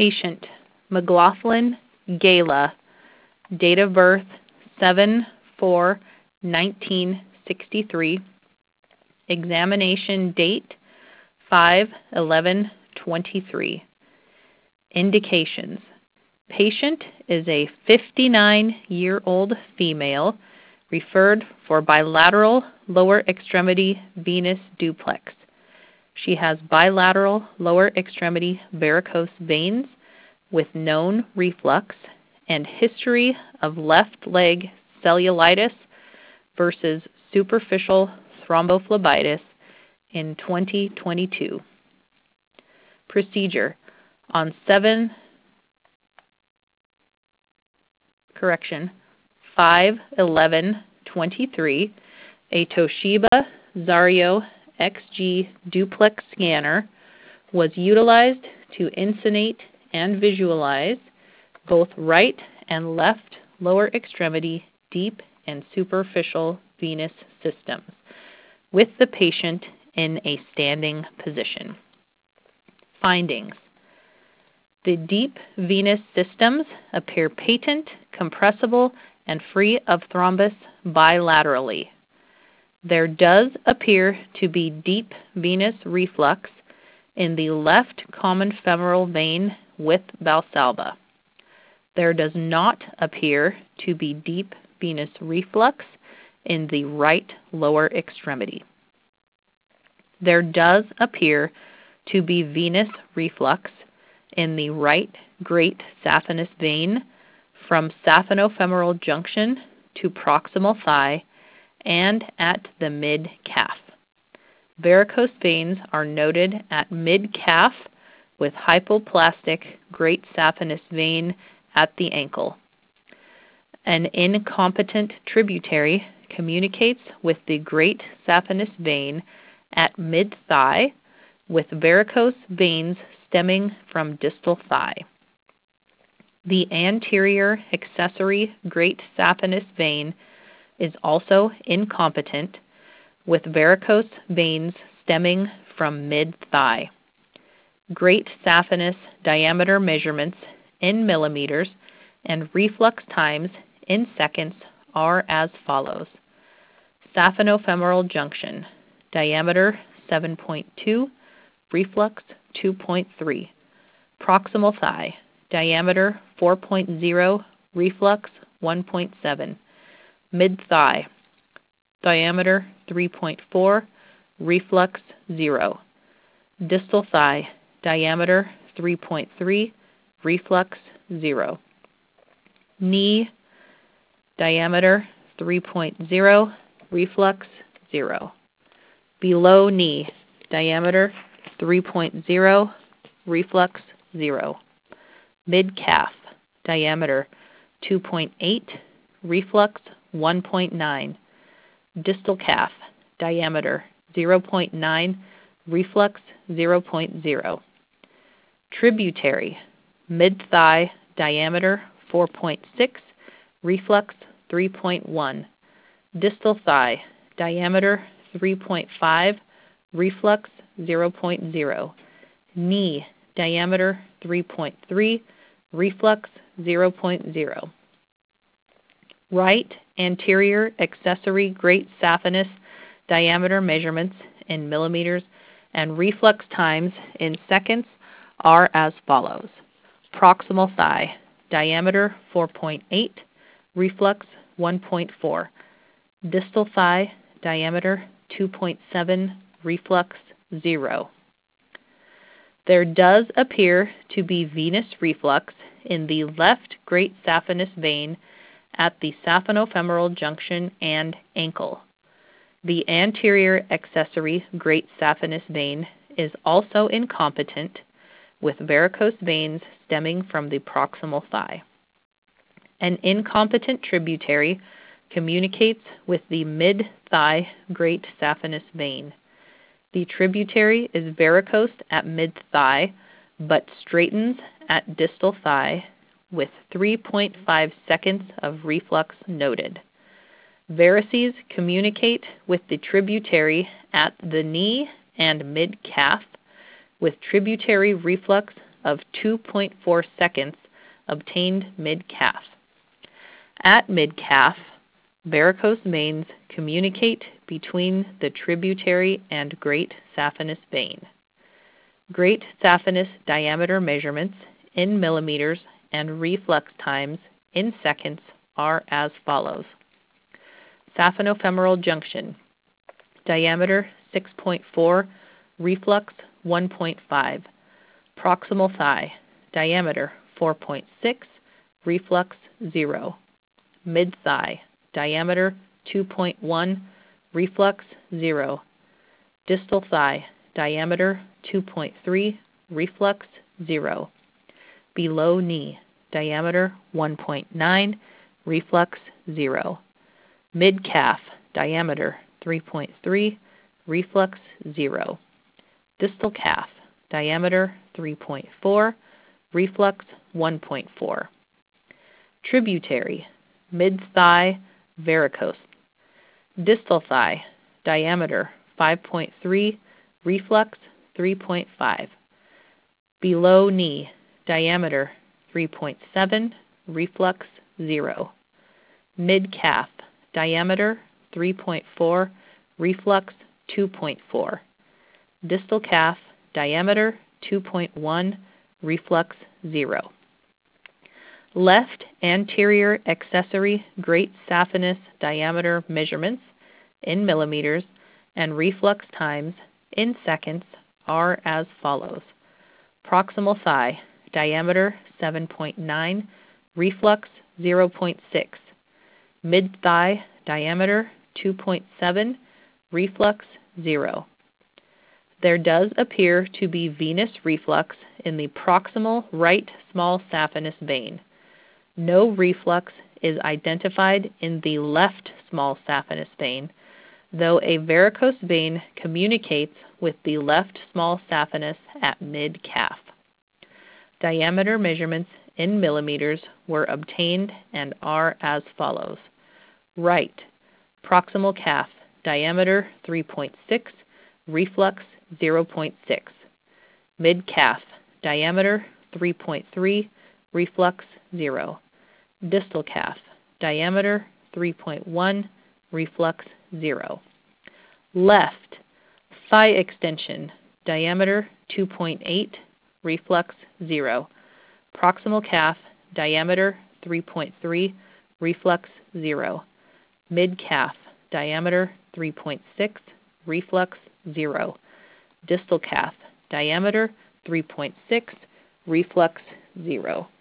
Patient, McLaughlin Gala, date of birth 7/4/1963, examination date 5/11/23. Indications. Patient is a 59-year-old female referred for bilateral lower extremity venous duplex. She has bilateral lower extremity varicose veins with known reflux and history of left leg cellulitis versus superficial thrombophlebitis in 2022. Procedure. On 5/11/23, a Toshiba Zario XG duplex scanner was utilized to insonate and visualize both right and left lower extremity deep and superficial venous systems with the patient in a standing position. Findings. The deep venous systems appear patent, compressible, and free of thrombus bilaterally. There does appear to be deep venous reflux in the left common femoral vein with Valsalva. There does not appear to be deep venous reflux in the right lower extremity. There does appear to be venous reflux in the right great saphenous vein from saphenofemoral junction to proximal thigh and at the mid-calf. Varicose veins are noted at mid-calf with hypoplastic great saphenous vein at the ankle. An incompetent tributary communicates with the great saphenous vein at mid-thigh with varicose veins stemming from distal thigh. The anterior accessory great saphenous vein is also incompetent with varicose veins stemming from mid-thigh. Great saphenous diameter measurements in millimeters and reflux times in seconds are as follows. Saphenofemoral junction, diameter 7.2, reflux 2.3. Proximal thigh, diameter 4.0, reflux 1.7. Mid-thigh, diameter 3.4, reflux 0. Distal thigh, diameter 3.3, reflux 0. Knee, diameter 3.0, reflux 0. Below knee, diameter 3.0, reflux 0. Mid-calf, diameter 2.8, reflux 1.9. Distal calf, diameter 0.9, reflux 0.0. Tributary, mid-thigh, diameter 4.6, reflux 3.1. Distal thigh, diameter 3.5, reflux 0.0. Knee, diameter 3.3, reflux 0.0. Right anterior accessory great saphenous diameter measurements in millimeters and reflux times in seconds are as follows. Proximal thigh, diameter 4.8, reflux 1.4. Distal thigh, diameter 2.7, reflux 0. There does appear to be venous reflux in the left great saphenous vein at the saphenofemoral junction and ankle. The anterior accessory great saphenous vein is also incompetent with varicose veins stemming from the proximal thigh. An incompetent tributary communicates with the mid-thigh great saphenous vein. The tributary is varicose at mid-thigh but straightens at distal thigh with 3.5 seconds of reflux noted. Varices communicate with the tributary at the knee and mid-calf with tributary reflux of 2.4 seconds obtained mid-calf. At mid-calf, varicose veins communicate between the tributary and great saphenous vein. Great saphenous diameter measurements in millimeters and reflux times in seconds are as follows. Saphenofemoral junction, diameter 6.4, reflux 1.5. Proximal thigh, diameter 4.6, reflux 0. Mid-thigh, diameter 2.1, reflux 0. Distal thigh, diameter 2.3, reflux 0. Below knee, diameter 1.9, reflux 0. Mid-calf, diameter 3.3, reflux 0. Distal calf, diameter 3.4, reflux 1.4. Tributary, mid-thigh, varicose. Distal thigh, diameter 5.3, reflux 3.5. Below knee, diameter 3.7, reflux 0. Mid-calf, diameter 3.4, reflux 2.4. Distal calf, diameter 2.1, reflux 0. Left anterior accessory great saphenous diameter measurements in millimeters and reflux times in seconds are as follows. Proximal thigh, diameter 7.9, reflux 0.6. Mid-thigh, diameter 2.7, reflux 0. There does appear to be venous reflux in the proximal right small saphenous vein. No reflux is identified in the left small saphenous vein, though a varicose vein communicates with the left small saphenous at mid-calf. Diameter measurements in millimeters were obtained and are as follows. Right, proximal calf, diameter 3.6, reflux 0.6. Mid-calf, diameter 3.3, reflux 0. Distal calf, diameter 3.1, reflux 0. Left, thigh extension, diameter 2.8, reflux 0. Proximal calf, diameter 3.3, reflux 0. Mid-calf, diameter 3.6, reflux 0. Distal calf, diameter 3.6, reflux 0.